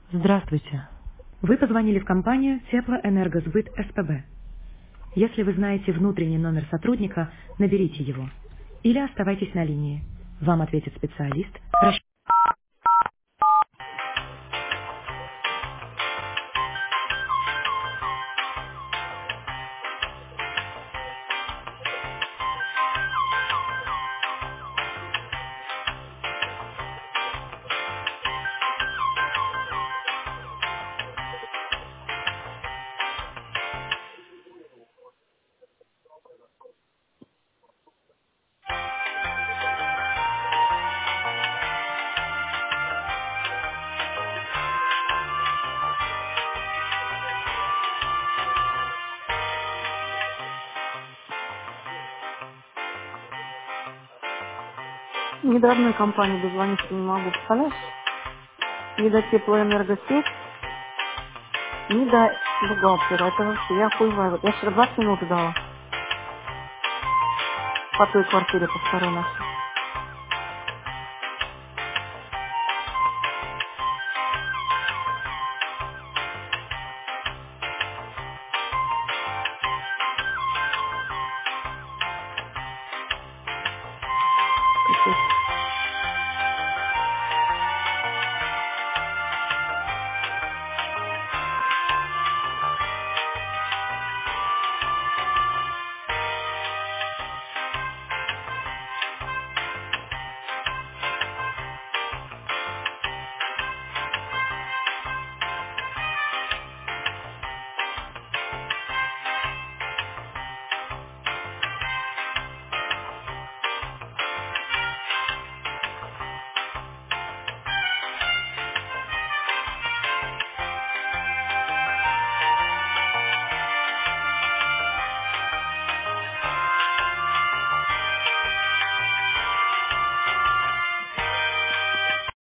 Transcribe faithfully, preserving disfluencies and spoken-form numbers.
Здравствуйте. Вы позвонили в компанию Теплоэнергосбыт СПБ. Если вы знаете внутренний номер сотрудника, наберите его. Или оставайтесь на линии. Вам ответит специалист. Расч- Ни до одной компании дозвониться не могу, представляешь? Ни до теплоэнергосеть, ни до бухгалтера. Это вообще, я охуеваю. Я вчера двадцать минут дала по той квартире, по второй нашей.